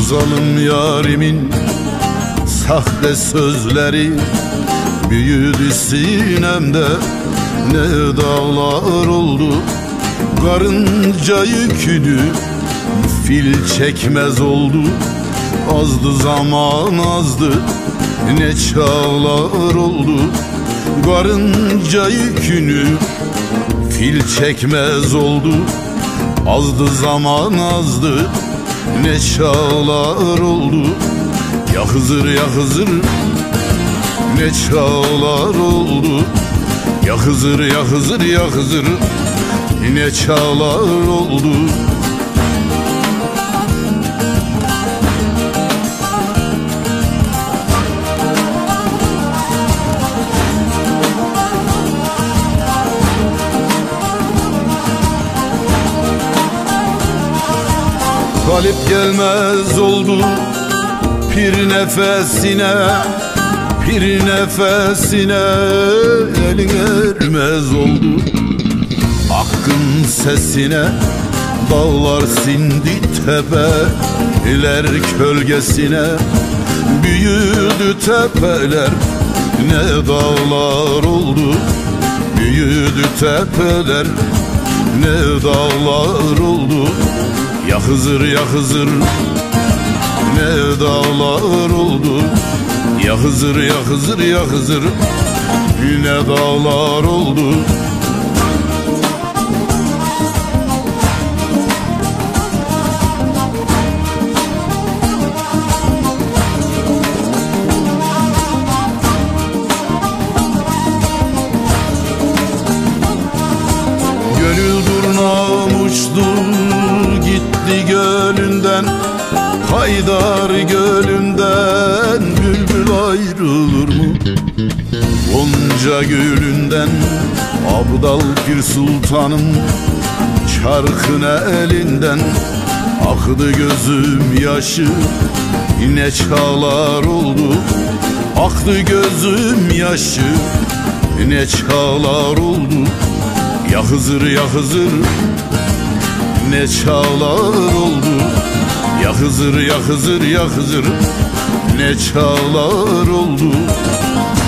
zalim yarimin sahte sözleri büyüdü sinemde, ne dağlar oldu. Karınca yükünü fil çekmez oldu. Azdı zaman azdı, ne çağlar oldu. Karınca yükünü fil çekmez oldu. Azdı zaman azdı, ne çağlar oldu. Ya Hızır ya Hızır, ne çağlar oldu. Ya Hızır ya Hızır ya Hızır, ne çağlar oldu. Galip gelmez oldu bir nefesine, bir nefesine elin ermez oldu. Hakkın sesine dağlar sindi tepeler kölgesine. Büyüdü tepeler, ne dağlar oldu. Büyüdü tepeler, ne dağlar oldu. Ya Hızır ya Hızır, ne dağlar oldu. Ya Hızır ya Hızır ya Hızır, ne dağlar oldu. Gönül durnam uçtu gitti gölünden, Haydar gölünden bülbül ayrılır mı? Gonca gülünden Abdal Pir Sultan'ın çarkın elinden aktı gözüm yaşı, ne çağlar oldu. Aktı gözüm yaşı, ne çağlar oldu. Ya Hızır ya Hızır, ne çağlar oldu. Ya Hızır ya Hızır ya Hızır, ne çağlar oldu.